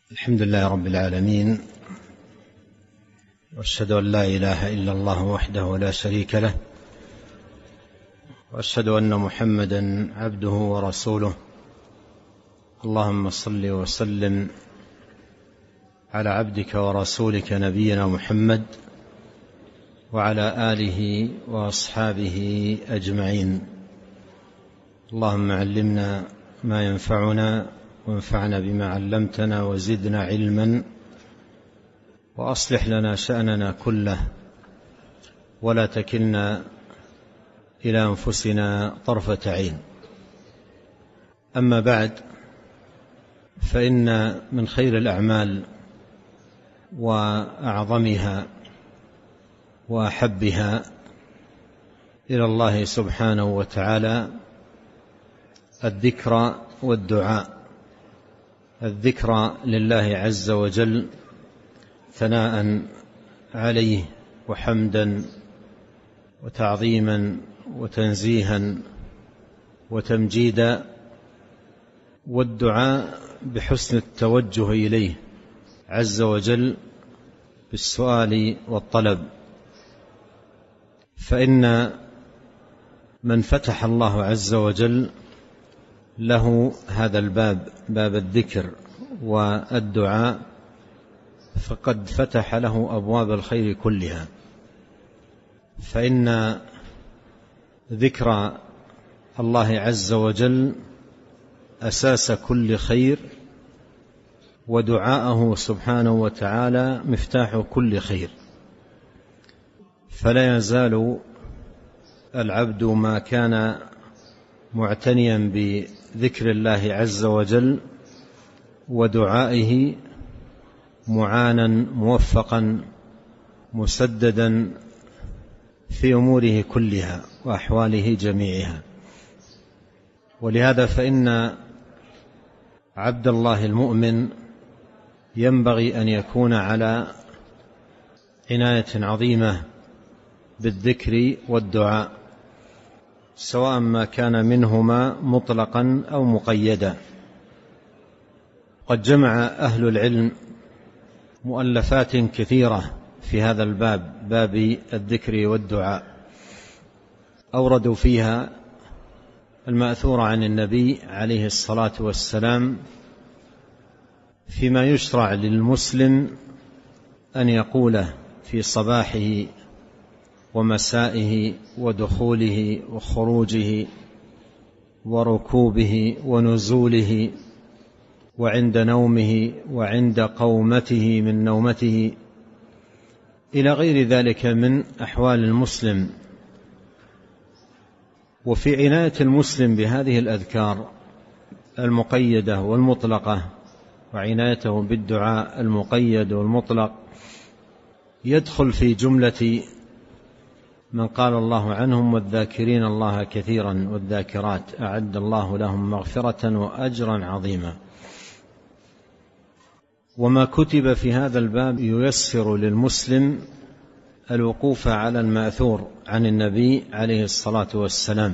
الحمد لله رب العالمين، وأشهد أن لا إله إلا الله وحده لا شريك له، وأشهد أن محمدا عبده ورسوله. اللهم صل وسلم على عبدك ورسولك نبينا محمد وعلى آله وأصحابه أجمعين. اللهم علمنا ما ينفعنا وانفعنا بما علمتنا وزدنا علما، وأصلح لنا شأننا كله ولا تكلنا إلى أنفسنا طرفة عين. أما بعد، فإن من خير الأعمال وأعظمها وأحبها إلى الله سبحانه وتعالى الذكر والدعاء. الذكر لله عز وجل ثناء عليه وحمدا وتعظيما وتنزيها وتمجيدا، والدعاء بحسن التوجه إليه عز وجل بالسؤال والطلب. فإن من فتح الله عز وجل له هذا الباب، باب الذكر والدعاء، فقد فتح له أبواب الخير كلها. فإن ذكر الله عز وجل أساس كل خير، ودعاءه سبحانه وتعالى مفتاح كل خير. فلا يزال العبد ما كان معتنيا بذكر الله عز وجل ودعائه معانا موفقا مسددا في أموره كلها وأحواله جميعها. ولهذا فإن عبد الله المؤمن ينبغي أن يكون على عناية عظيمة بالذكر والدعاء، سواء ما كان منهما مطلقا أو مقيدا. قد جمع أهل العلم مؤلفات كثيرة في هذا الباب، باب الذكر والدعاء، أوردوا فيها المأثور عن النبي عليه الصلاة والسلام فيما يشرع للمسلم أن يقوله في صباحه ومسائه ودخوله وخروجه وركوبه ونزوله وعند نومه وعند قومته من نومته إلى غير ذلك من أحوال المسلم. وفي عناية المسلم بهذه الأذكار المقيدة والمطلقة، وعنايته بالدعاء المقيد والمطلق، يدخل في جملة من قال الله عنهم: والذاكرين الله كثيرا والذاكرات أعد الله لهم مغفرة وأجرا عظيما. وما كتب في هذا الباب ييسر للمسلم الوقوف على المأثور عن النبي عليه الصلاة والسلام.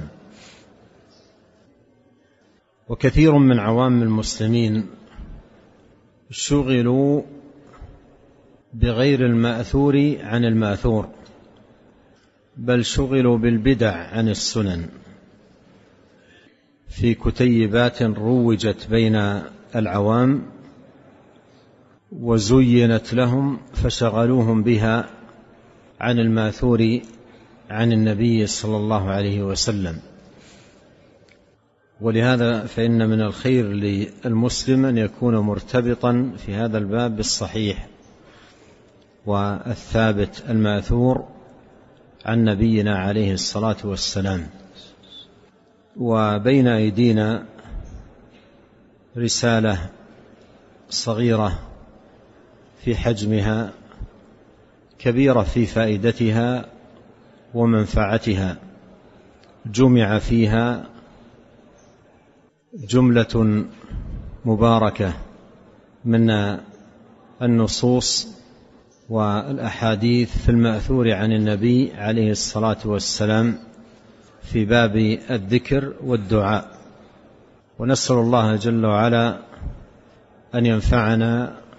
وكثير من عوام المسلمين شغلوا بغير المأثور عن المأثور، بل شغلوا بالبدع عن السنن في كتيبات روجت بين العوام وزينت لهم، فشغلوهم بها عن الماثور عن النبي صلى الله عليه وسلم. ولهذا فإن من الخير للمسلم أن يكون مرتبطا في هذا الباب بالصحيح والثابت الماثور عن نبينا عليه الصلاة والسلام. وبين أيدينا رسالة صغيرة في حجمها، كبيرة في فائدتها ومنفعتها، جمع فيها جملة مباركة من النصوص والأحاديث في المأثور عن النبي عليه الصلاة والسلام في باب الذكر والدعاء. ونسأل الله جل وعلا أن ينفعنا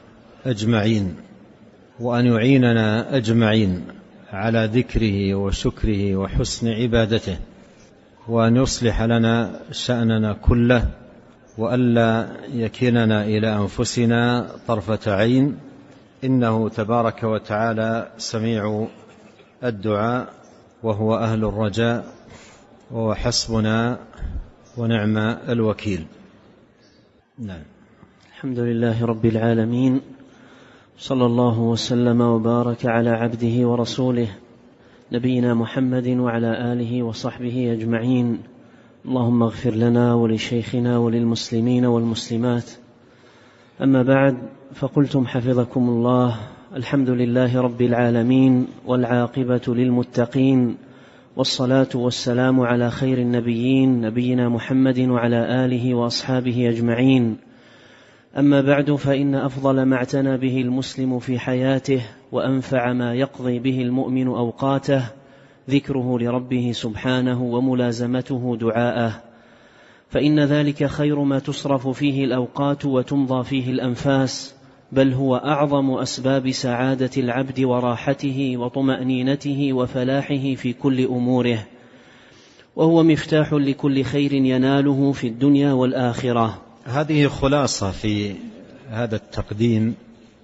أجمعين، وأن يعيننا أجمعين على ذكره وشكره وحسن عبادته، وأن يصلح لنا شأننا كله، وألا يكلنا إلى أنفسنا طرفة عين، إنه تبارك وتعالى سميع الدعاء وهو أهل الرجاء، وهو حسبنا ونعم الوكيل. نعم. الحمد لله رب العالمين، صلى الله وسلم وبارك على عبده ورسوله نبينا محمد وعلى آله وصحبه أجمعين. اللهم اغفر لنا ولشيخنا وللمسلمين والمسلمات. أما بعد، فقلتم حفظكم الله: الحمد لله رب العالمين، والعاقبة للمتقين، والصلاة والسلام على خير النبيين نبينا محمد وعلى آله وأصحابه أجمعين. أما بعد، فإن أفضل ما اعتنى به المسلم في حياته وأنفع ما يقضي به المؤمن أوقاته ذكره لربه سبحانه وملازمته دعاءه، فإن ذلك خير ما تصرف فيه الأوقات وتمضى فيه الأنفاس، بل هو أعظم أسباب سعادة العبد وراحته وطمأنينته وفلاحه في كل أموره، وهو مفتاح لكل خير يناله في الدنيا والآخرة. هذه خلاصة في هذا التقديم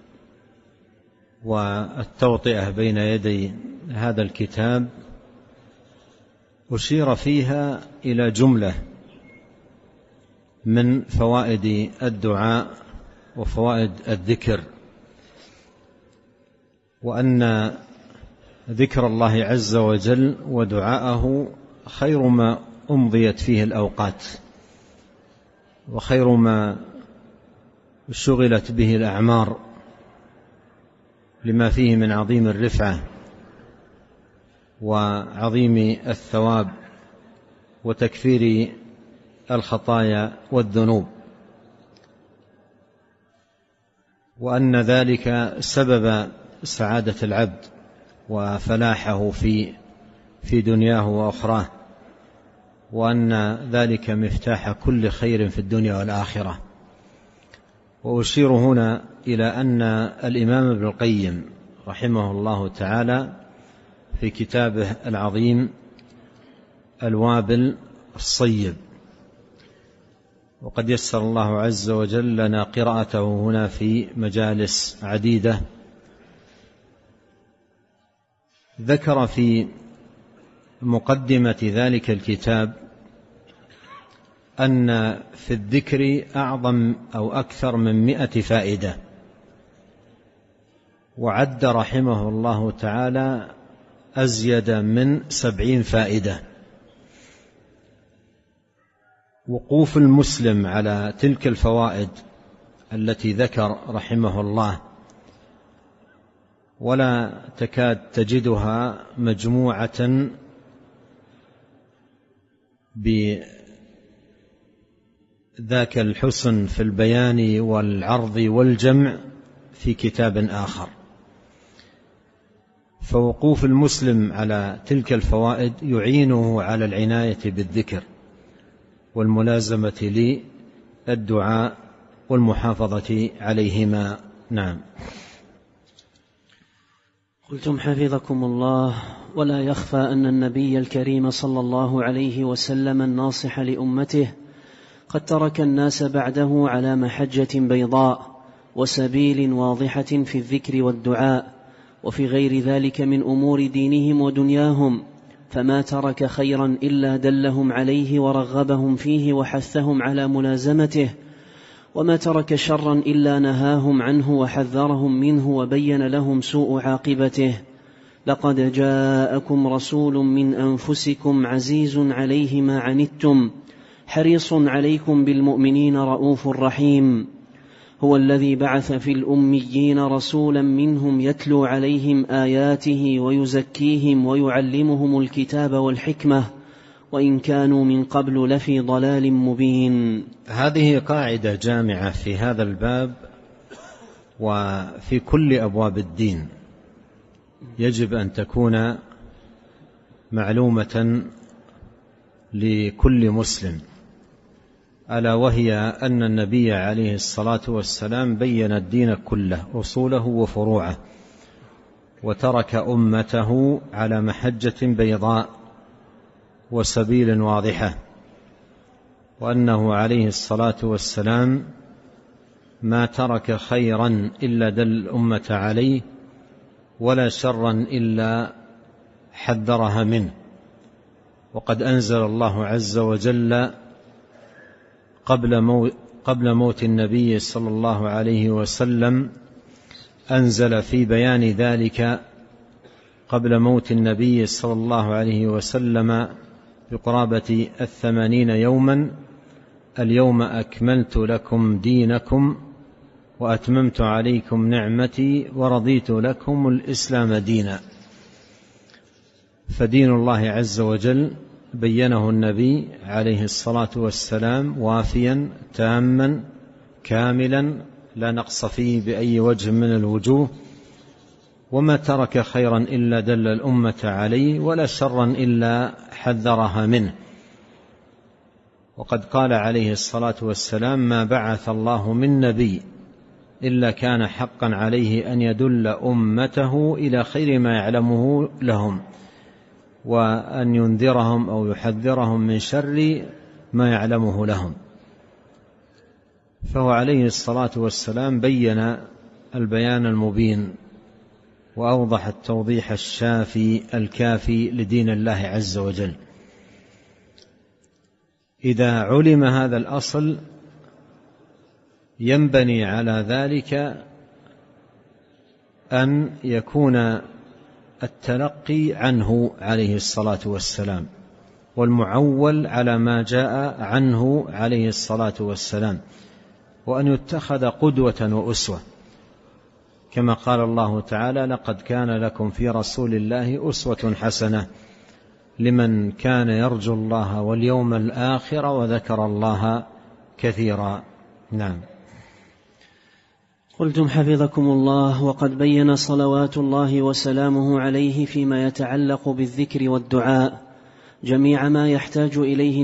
والتوطئة بين يدي هذا الكتاب، أشير فيها إلى جملة من فوائد الدعاء وفوائد الذكر، وأن ذكر الله عز وجل ودعاءه خير ما أمضيت فيه الأوقات، وخير ما شغلت به الأعمار، لما فيه من عظيم الرفعة وعظيم الثواب وتكفير الخطايا والذنوب، وأن ذلك سبب سعادة العبد وفلاحه في دنياه وأخراه، وأن ذلك مفتاح كل خير في الدنيا والآخرة. وأشير هنا إلى أن الإمام ابن القيم رحمه الله تعالى في كتابه العظيم الوابل الصيب، وقد يسر الله عز وجل لنا قراءته هنا في مجالس عديدة، ذكر في مقدمة ذلك الكتاب أن في الذكر أعظم أو أكثر من 100 فائدة، وعد رحمه الله تعالى أزيد من 70 فائدة. وقوف المسلم على تلك الفوائد التي ذكر رحمه الله ولا تكاد تجدها مجموعة بذاك الحسن في البيان والعرض والجمع في كتاب آخر. فوقوف المسلم على تلك الفوائد يعينه على العناية بالذكر والملازمة للدعاء والمحافظة عليهما. نعم. قلتم حفظكم الله: ولا يخفى أن النبي الكريم صلى الله عليه وسلم الناصح لأمته قد ترك الناس بعده على محجة بيضاء وسبيل واضحة في الذكر والدعاء وفي غير ذلك من أمور دينهم ودنياهم، فما ترك خيرا إلا دلهم عليه ورغبهم فيه وحثهم على ملازمته، وما ترك شرا إلا نهاهم عنه وحذرهم منه وبين لهم سوء عاقبته. لقد جاءكم رسول من أنفسكم عزيز عليه ما عنتم حريص عليكم بالمؤمنين رؤوف رحيم. هو الذي بعث في الأميين رسولا منهم يتلو عليهم آياته ويزكيهم ويعلمهم الكتاب والحكمة وإن كانوا من قبل لفي ضلال مبين. هذه قاعدة جامعة في هذا الباب وفي كل أبواب الدين، يجب أن تكون معلومة لكل مسلم، ألا وهي أن النبي عليه الصلاة والسلام بين الدين كله أصوله وفروعه، وترك أمته على محجة بيضاء وسبيل واضحة، وأنه عليه الصلاة والسلام ما ترك خيرا إلا دل الأمة عليه، ولا شرا إلا حذرها منه. وقد أنزل الله عز وجل قبل موت النبي صلى الله عليه وسلم، أنزل في بيان ذلك قبل موت النبي صلى الله عليه وسلم بقرابة 80 يوما: اليوم أكملت لكم دينكم وأتممت عليكم نعمتي ورضيت لكم الإسلام دينا. فدين الله عز وجل بينه النبي عليه الصلاة والسلام وافيا تاما كاملا لا نقص فيه بأي وجه من الوجوه، وما ترك خيرا إلا دل الأمة عليه، ولا شرا إلا حذرها منه. وقد قال عليه الصلاة والسلام: ما بعث الله من نبي إلا كان حقا عليه أن يدل أمته إلى خير ما يعلمه لهم، وأن ينذرهم أو يحذرهم من شر ما يعلمه لهم. فهو عليه الصلاة والسلام بين البيان المبين، وأوضح التوضيح الشافي الكافي لدين الله عز وجل. إذا علم هذا الأصل ينبني على ذلك أن يكون التلقي عنه عليه الصلاة والسلام والمعول على ما جاء عنه عليه الصلاة والسلام، وأن يتخذ قدوة وأسوة، كما قال الله تعالى: لقد كان لكم في رسول الله أسوة حسنة لمن كان يرجو الله واليوم الآخر وذكر الله كثيرا. نعم. قلتم حفظكم الله: وقد بين صلوات الله وسلامه عليه فيما يتعلق بالذكر والدعاء جميع ما يحتاج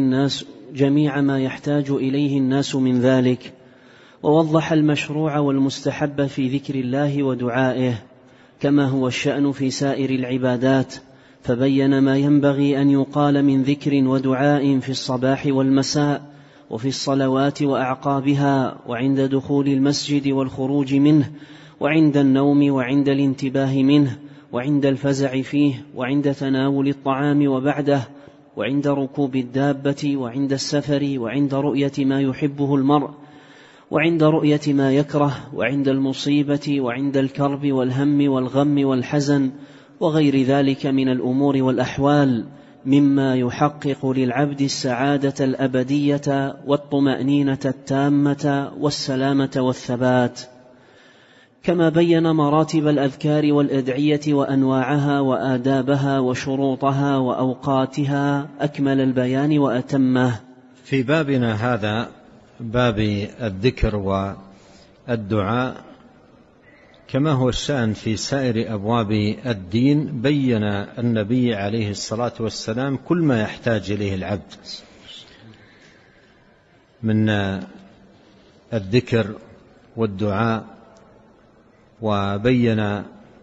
إليه الناس من ذلك، ووضح المشروع والمستحب في ذكر الله ودعائه كما هو الشأن في سائر العبادات، فبين ما ينبغي أن يقال من ذكر ودعاء في الصباح والمساء، وفي الصلوات وأعقابها، وعند دخول المسجد والخروج منه، وعند النوم، وعند الانتباه منه، وعند الفزع فيه، وعند تناول الطعام وبعده، وعند ركوب الدابة، وعند السفر، وعند رؤية ما يحبه المرء، وعند رؤية ما يكره، وعند المصيبة، وعند الكرب والهم والغم والحزن، وغير ذلك من الأمور والأحوال مما يحقق للعبد السعادة الأبدية والطمأنينة التامة والسلامة والثبات. كما بين مراتب الأذكار والأدعية وأنواعها وآدابها وشروطها وأوقاتها أكمل البيان وأتمه. في بابنا هذا، باب الذكر والدعاء، كما هو الشأن في سائر أبواب الدين، بين النبي عليه الصلاة والسلام كل ما يحتاج إليه العبد من الذكر والدعاء، وبين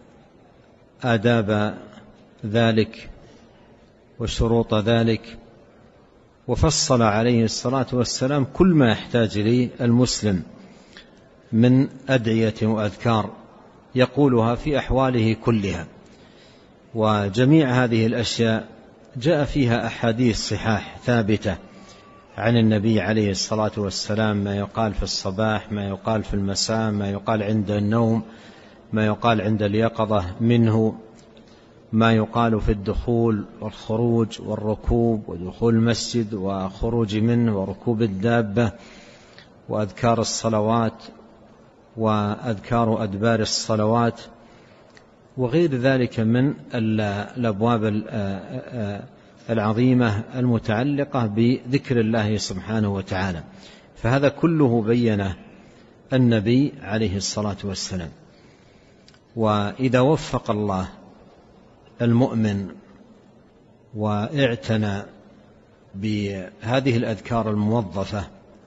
آداب ذلك وشروط ذلك، وفصل عليه الصلاة والسلام كل ما يحتاج إليه المسلم من أدعية وأذكار يقولها في أحواله كلها. وجميع هذه الأشياء جاء فيها أحاديث صحاح ثابتة عن النبي عليه الصلاة والسلام، ما يقال في الصباح، ما يقال في المساء، ما يقال عند النوم، ما يقال عند اليقظة منه، ما يقال في الدخول والخروج والركوب ودخول المسجد وخروج منه وركوب الدابة، وأذكار الصلوات وأذكار أدبار الصلوات، وغير ذلك من الأبواب العظيمة المتعلقة بذكر الله سبحانه وتعالى. فهذا كله بينه النبي عليه الصلاة والسلام. وإذا وفق الله المؤمن واعتنى بهذه الأذكار الموظفة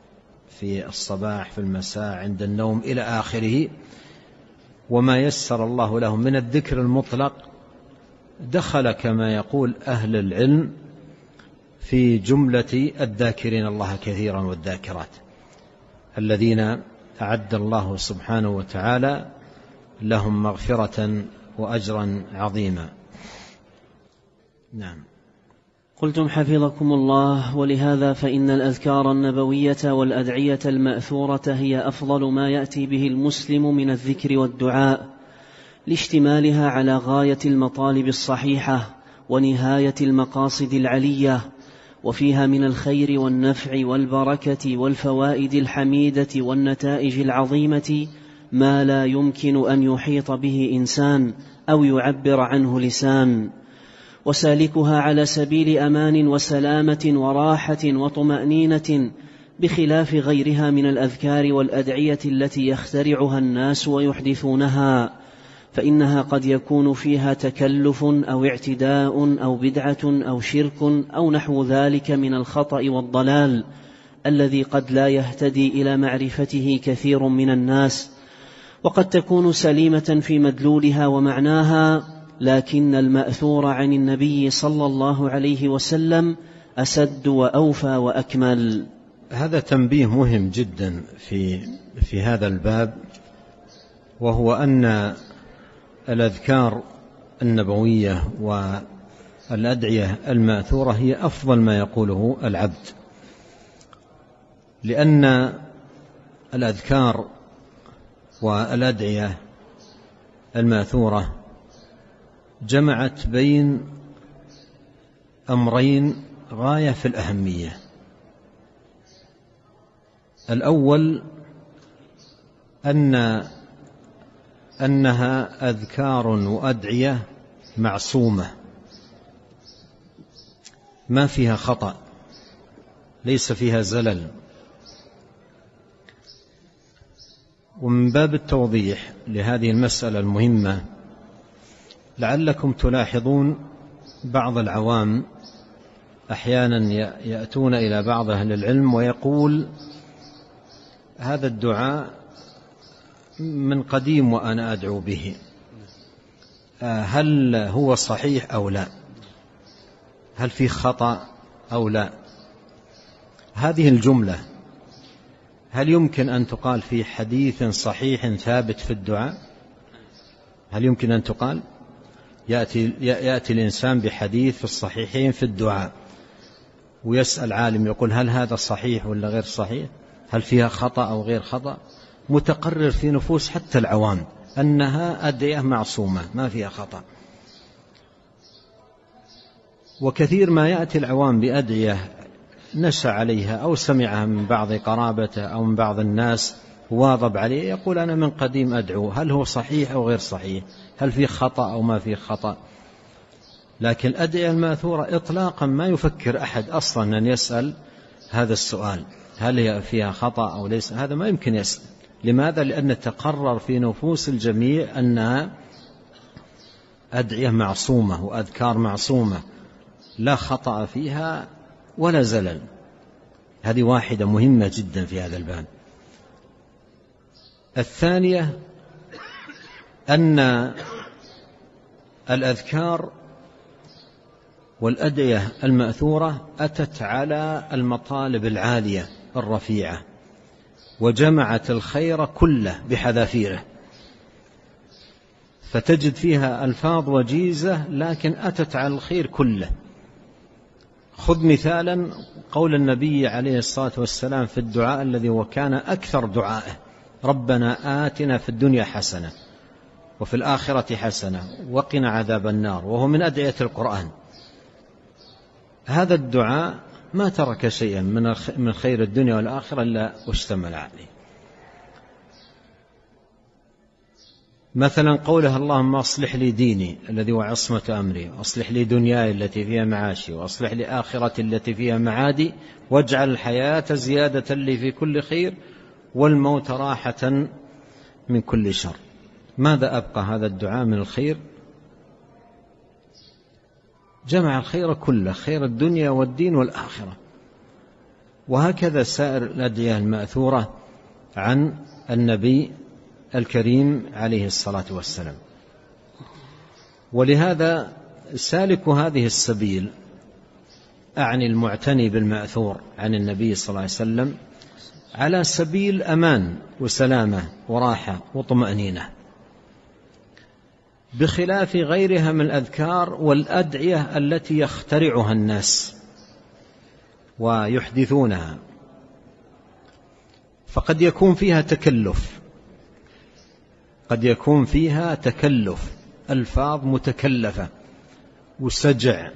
في الصباح في المساء عند النوم إلى آخره، وما يسر الله له من الذكر المطلق دخل كما يقول أهل العلم في جملة الذاكرين الله كثيرا والذاكرات الذين أعد الله سبحانه وتعالى لهم مغفرة وأجرا عظيما. نعم. قلتم حفظكم الله: ولهذا فإن الأذكار النبوية والأدعية المأثورة هي أفضل ما يأتي به المسلم من الذكر والدعاء، لاشتمالها على غاية المطالب الصحيحة ونهاية المقاصد العلية، وفيها من الخير والنفع والبركة والفوائد الحميدة والنتائج العظيمة ما لا يمكن أن يحيط به إنسان أو يعبر عنه لسان، وسالكها على سبيل أمان وسلامة وراحة وطمأنينة، بخلاف غيرها من الأذكار والأدعية التي يخترعها الناس ويحدثونها، فإنها قد يكون فيها تكلف أو اعتداء أو بدعة أو شرك أو نحو ذلك من الخطأ والضلال الذي قد لا يهتدي إلى معرفته كثير من الناس، وقد تكون سليمة في مدلولها ومعناها، لكن المأثور عن النبي صلى الله عليه وسلم أسد وأوفى وأكمل. هذا تنبيه مهم جدا في هذا الباب، وهو أن الأذكار النبوية والأدعية المأثورة هي أفضل ما يقوله العبد، لأن الأذكار والأدعية المأثورة جمعت بين أمرين غاية في الأهمية. الأول أنها أذكار وأدعية معصومة ما فيها خطأ، ليس فيها زلل. ومن باب التوضيح لهذه المسألة المهمة، لعلكم تلاحظون بعض العوام أحيانا يأتون إلى بعض أهل العلم ويقول: هذا الدعاء من قديم وأنا أدعو به، هل هو صحيح أو لا؟ هل في خطأ أو لا؟ هذه الجملة هل يمكن أن تقال في حديث صحيح ثابت في الدعاء؟ هل يمكن أن تقال؟ يأتي الإنسان بحديث في الصحيحين في الدعاء ويسأل عالم يقول: هل هذا صحيح ولا غير صحيح؟ هل فيها خطأ أو غير خطأ؟ متقرر في نفوس حتى العوام أنها أدعية معصومة ما فيها خطأ. وكثير ما يأتي العوام بأدعية نشأ عليها أو سمعها من بعض قرابته أو من بعض الناس واظب عليه، يقول: أنا من قديم أدعو، هل هو صحيح أو غير صحيح؟ هل في خطأ أو ما في خطأ؟ لكن الأدعية المأثورة إطلاقا ما يفكر أحد أصلا أن يسأل هذا السؤال: هل هي فيها خطأ أو ليس؟ هذا ما يمكن يسأل. لماذا؟ لأن تقرر في نفوس الجميع أنها أدعية معصومة وأذكار معصومة لا خطأ فيها ولا زلل. هذه واحدة مهمة جدا في هذا الباب. الثانية أن الأذكار والأدعية المأثورة أتت على المطالب العالية الرفيعة، وجمعت الخير كله بحذافيره، فتجد فيها ألفاظ وجيزة لكن أتت على الخير كله. خذ مثالا قول النبي عليه الصلاة والسلام في الدعاء الذي وكان أكثر دعائه: ربنا آتنا في الدنيا حسنة وفي الآخرة حسنة وقنا عذاب النار، وهو من أدعية القرآن. هذا الدعاء ما ترك شيئا من خير الدنيا والآخرة إلا واشتمل عليه. مثلا قوله: اللهم أصلح لي ديني الذي هو عصمة أمري، وأصلح لي دنياي التي فيها معاشي، وأصلح لي آخرتي التي فيها معادي، واجعل الحياة زيادة لي في كل خير والموت راحة من كل شر. ماذا أبقى هذا الدعاء من الخير؟ جمع الخير كله، خير الدنيا والدين والآخرة. وهكذا سائر الأدعية المأثورة عن النبي الكريم عليه الصلاة والسلام. ولهذا سالك هذه السبيل، أعني المعتني بالمأثور عن النبي صلى الله عليه وسلم، على سبيل أمان وسلامة وراحة وطمأنينة، بخلاف غيرها من الأذكار والأدعية التي يخترعها الناس ويحدثونها، فقد يكون فيها تكلف، قد يكون فيها تكلف، ألفاظ متكلفة وسجع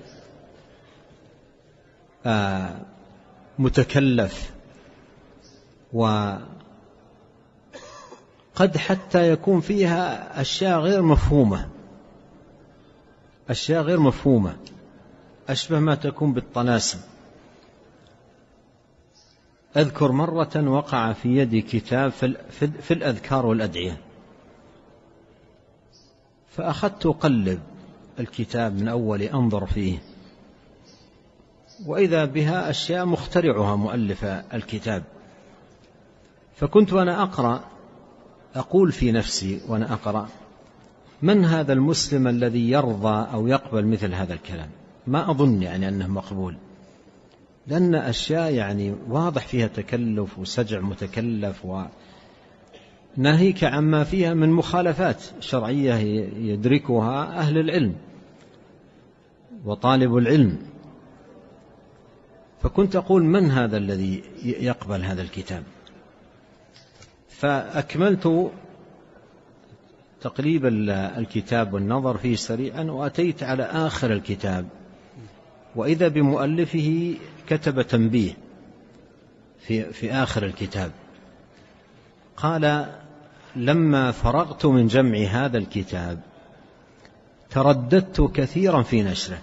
متكلف، وقد حتى يكون فيها أشياء غير مفهومة، أشياء غير مفهومة أشبه ما تكون بالطلاسم. أذكر مرة وقع في يدي كتاب في الأذكار والأدعية، فأخذت أقلب الكتاب من أول أنظر فيه، وإذا بها أشياء مخترعها مؤلف الكتاب. فكنت وأنا أقرأ أقول في نفسي وأنا أقرأ: من هذا المسلم الذي يرضى أو يقبل مثل هذا الكلام؟ ما أظن يعني أنه مقبول، لأن أشياء يعني واضح فيها تكلف وسجع متكلف، وناهيك عما فيها من مخالفات شرعية يدركها أهل العلم وطالب العلم. فكنت أقول: من هذا الذي يقبل هذا الكتاب؟ فأكملت تقليب الكتاب والنظر فيه سريعا، وأتيت على آخر الكتاب، وإذا بمؤلفه كتب تنبيه في آخر الكتاب، قال: لما فرغت من جمع هذا الكتاب ترددت كثيرا في نشره،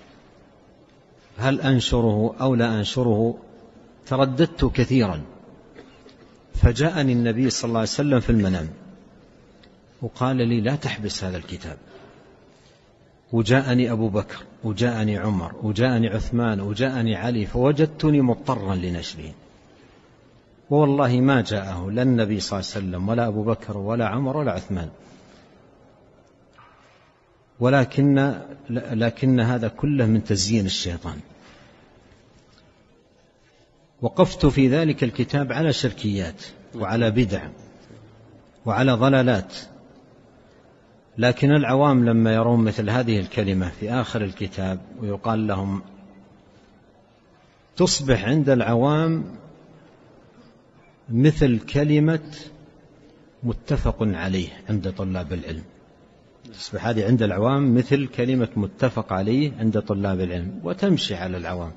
هل أنشره أو لا أنشره؟ ترددت كثيرا، فجاءني النبي صلى الله عليه وسلم في المنام وقال لي: لا تحبس هذا الكتاب. وجاءني أبو بكر وجاءني عمر وجاءني عثمان وجاءني علي، فوجدتني مضطرا لنشره. والله ما جاءه لا النبي صلى الله عليه وسلم ولا أبو بكر ولا عمر ولا عثمان، لكن هذا كله من تزيين الشيطان. وقفت في ذلك الكتاب على شركيات وعلى بدع وعلى ضلالات، لكن العوام لما يرون مثل هذه الكلمة في آخر الكتاب ويقال لهم، تصبح عند العوام مثل كلمة متفق عليه عند طلاب العلم. تصبح هذه عند العوام مثل كلمة متفق عليه عند طلاب العلم، وتمشي على العوام،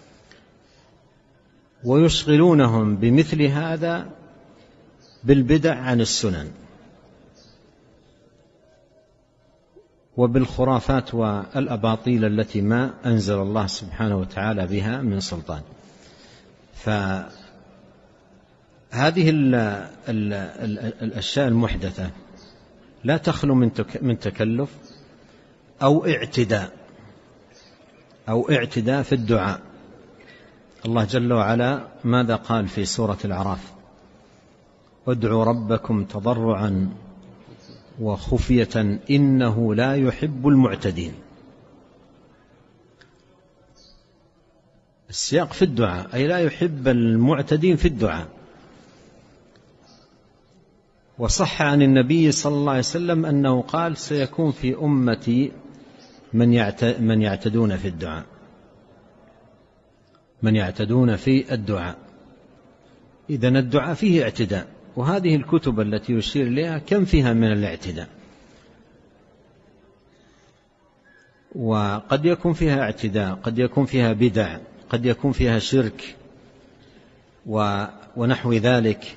ويشغلونهم بمثل هذا بالبدع عن السنن وبالخرافات والأباطيل التي ما أنزل الله سبحانه وتعالى بها من سلطان. فهذه الأشياء المحدثة لا تخلو من تكلف أو اعتداء في الدعاء. الله جل وعلا ماذا قال في سورة الأعراف؟ ادعوا ربكم تضرعا وخفية إنه لا يحب المعتدين. السياق في الدعاء، أي لا يحب المعتدين في الدعاء. وصح عن النبي صلى الله عليه وسلم أنه قال: سيكون في أمتي من يعتدون في الدعاء، من يعتدون في الدعاء. إذن الدعاء فيه اعتداء، وهذه الكتب التي يشير إليها كم فيها من الاعتداء، وقد يكون فيها اعتداء، قد يكون فيها بدع، قد يكون فيها شرك ونحو ذلك.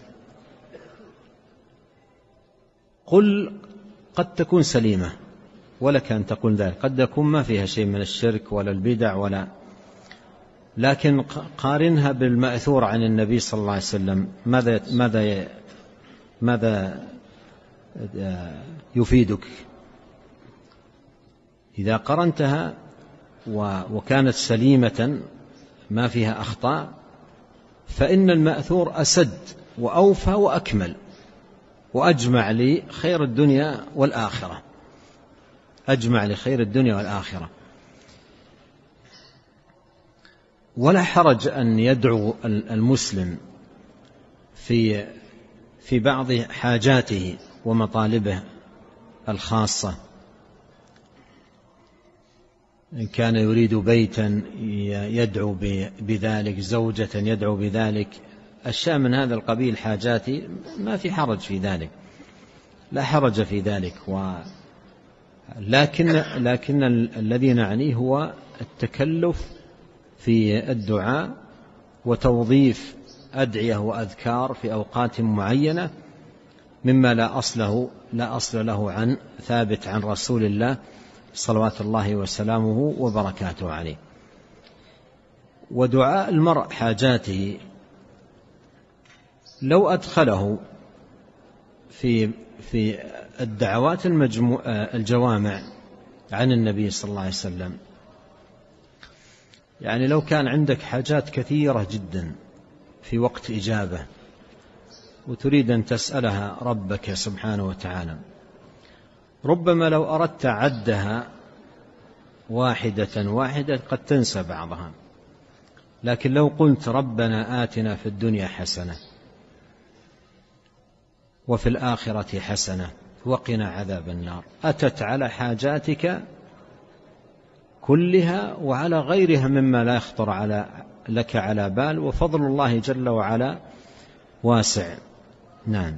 قل قد تكون سليمة، ولك أن تقول ذلك، قد يكون ما فيها شيء من الشرك ولا البدع لكن قارنها بالمأثور عن النبي صلى الله عليه وسلم، ماذا يفيدك؟ إذا قرنتها وكانت سليمة ما فيها أخطاء، فإن المأثور أسد وأوفى وأكمل وأجمع لخير الدنيا والآخرة، أجمع لخير الدنيا والآخرة. ولا حرج أن يدعو المسلم في بعض حاجاته ومطالبه الخاصة، إن كان يريد بيتا يدعو بذلك، زوجة يدعو بذلك، أشياء من هذا القبيل، حاجاتي، ما في حرج في ذلك، لا حرج في ذلك. لكن الذي نعنيه هو التكلف في الدعاء وتوظيف أدعية وأذكار في أوقات معينة مما لا أصل له عن ثابت عن رسول الله صلوات الله وسلامه وبركاته عليه. ودعاء المرء حاجاته لو أدخله في الدعوات الجوامع عن النبي صلى الله عليه وسلم، يعني لو كان عندك حاجات كثيرة جدا في وقت إجابة وتريد أن تسألها ربك سبحانه وتعالى، ربما لو أردت عدها واحدة قد تنسى بعضها، لكن لو قلت ربنا آتنا في الدنيا حسنة وفي الآخرة حسنة وقنا عذاب النار، أتت على حاجاتك كلها وعلى غيرها مما لا يخطر لك على بال، وفضل الله جل وعلا واسع. نعم.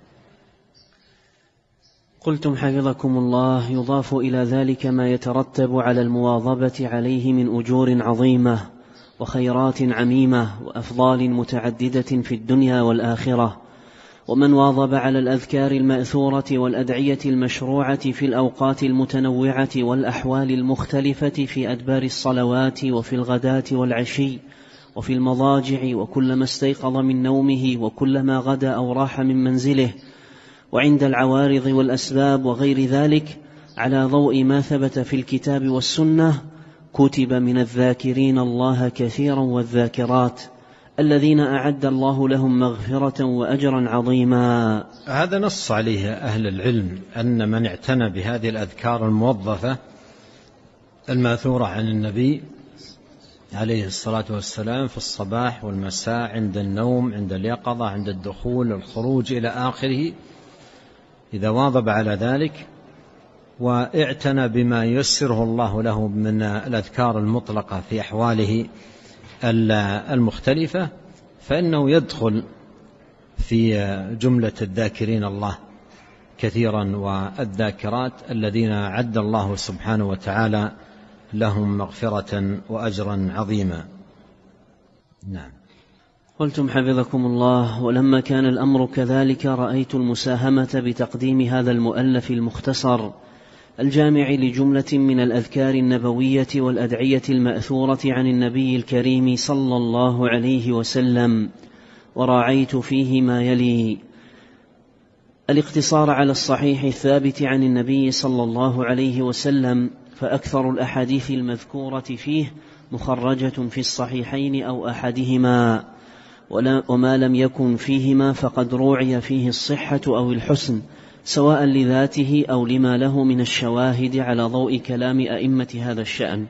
قلتم حفظكم الله: يضاف إلى ذلك ما يترتب على المواظبة عليه من أجور عظيمة وخيرات عميمة وأفضال متعددة في الدنيا والآخرة. ومن واظب على الأذكار المأثورة والأدعية المشروعة في الأوقات المتنوعة والأحوال المختلفة في أدبار الصلوات وفي الغداة والعشي وفي المضاجع وكلما استيقظ من نومه وكلما غدا أو راح من منزله وعند العوارض والأسباب وغير ذلك، على ضوء ما ثبت في الكتاب والسنة، كتب من الذاكرين الله كثيرا والذاكرات الذين أعد الله لهم مغفرة وأجرا عظيما. هذا نص عليه أهل العلم، أن من اعتنى بهذه الأذكار الموظفة الماثورة عن النبي عليه الصلاة والسلام في الصباح والمساء، عند النوم، عند اليقظة، عند الدخول، الخروج إلى آخره، إذا واظب على ذلك واعتنى بما يسره الله له من الأذكار المطلقة في أحواله المختلفة، فإنه يدخل في جملة الذاكرين الله كثيرا والذاكرات الذين أعد الله سبحانه وتعالى لهم مغفرة وأجرا عظيما. نعم. قلتم حفظكم الله: ولما كان الأمر كذلك رأيت المساهمة بتقديم هذا المؤلف المختصر الجامع لجملة من الأذكار النبوية والأدعية المأثورة عن النبي الكريم صلى الله عليه وسلم، وراعيت فيه ما يلي: الاقتصار على الصحيح الثابت عن النبي صلى الله عليه وسلم، فأكثر الأحاديث المذكورة فيه مخرجة في الصحيحين أو أحدهما، وما لم يكن فيهما فقد روعي فيه الصحة أو الحسن، سواء لذاته أو لما له من الشواهد على ضوء كلام أئمة هذا الشأن.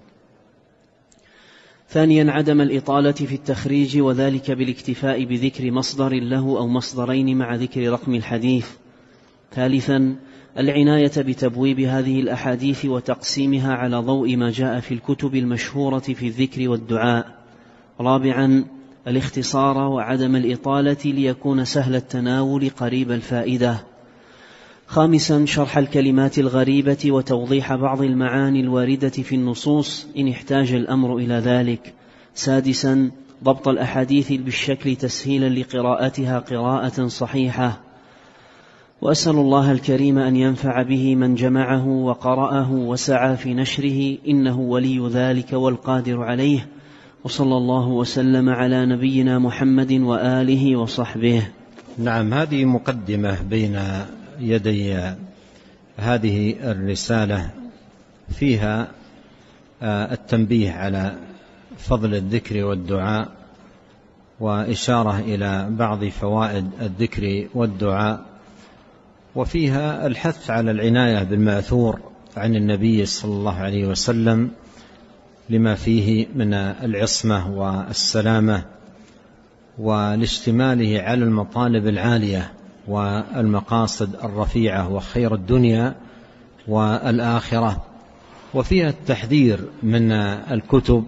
ثانيا، عدم الإطالة في التخريج، وذلك بالاكتفاء بذكر مصدر له أو مصدرين مع ذكر رقم الحديث. ثالثا، العناية بتبويب هذه الأحاديث وتقسيمها على ضوء ما جاء في الكتب المشهورة في الذكر والدعاء. رابعا، الاختصار وعدم الإطالة ليكون سهل التناول قريب الفائدة. خامسا، شرح الكلمات الغريبة وتوضيح بعض المعاني الواردة في النصوص إن احتاج الأمر إلى ذلك. سادسا، ضبط الأحاديث بالشكل تسهيلا لقراءتها قراءة صحيحة. وأسأل الله الكريم أن ينفع به من جمعه وقرأه وسعى في نشره، إنه ولي ذلك والقادر عليه. وصلى الله وسلم على نبينا محمد وآله وصحبه. نعم. هذه مقدمة بين يدي هذه الرسالة فيها التنبيه على فضل الذكر والدعاء وإشارة إلى بعض فوائد الذكر والدعاء، وفيها الحث على العناية بالمأثور عن النبي صلى الله عليه وسلم لما فيه من العصمة والسلامة، والاشتماله على المطالب العالية والمقاصد الرفيعة وخير الدنيا والآخرة. وفيها التحذير من الكتب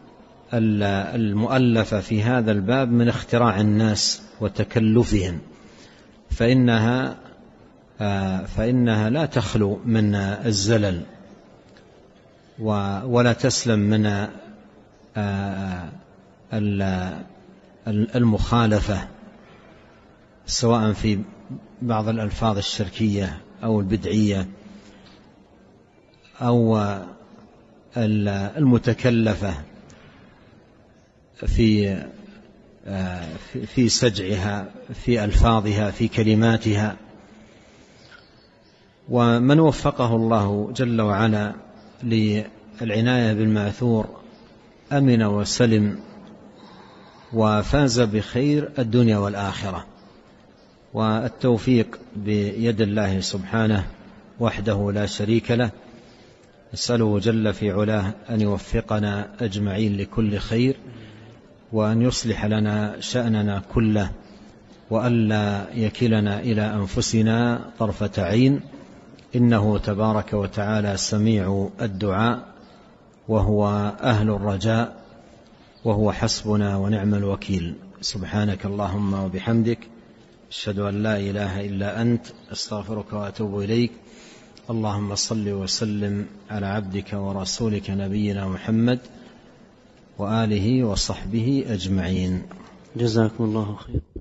المؤلفة في هذا الباب من اختراع الناس وتكلفهم، فإنها لا تخلو من الزلل ولا تسلم من المخالفة، سواء في بعض الألفاظ الشركية أو البدعية أو المتكلفة في سجعها، في ألفاظها، في كلماتها. ومن وفقه الله جل وعلا للعناية بالمأثور أمن وسلم وفاز بخير الدنيا والآخرة، والتوفيق بيد الله سبحانه وحده لا شريك له. نسأله جل في علاه أن يوفقنا أجمعين لكل خير، وأن يصلح لنا شأننا كله، وألا يكلنا إلى أنفسنا طرفة عين، إنه تبارك وتعالى سميع الدعاء وهو أهل الرجاء، وهو حسبنا ونعم الوكيل. سبحانك اللهم وبحمدك، أشهد أن لا إله إلا أنت، أستغفرك وأتوب إليك. اللهم صل وسلم على عبدك ورسولك نبينا محمد وآله وصحبه أجمعين. جزاكم الله خير.